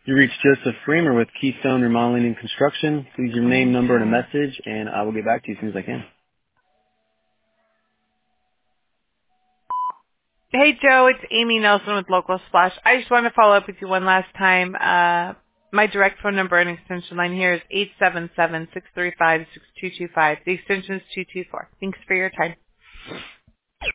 You reached Joseph Freemer with Keystone Remodeling and Construction. Please your name, number, and a message, and I will get back to you as soon as I can. Hey, Joe, it's Amy Nelson with Local Splash. I just want to follow up with you one last time. My direct phone number and extension line here is 877-635-6225. The extension is 224. Thanks for your time.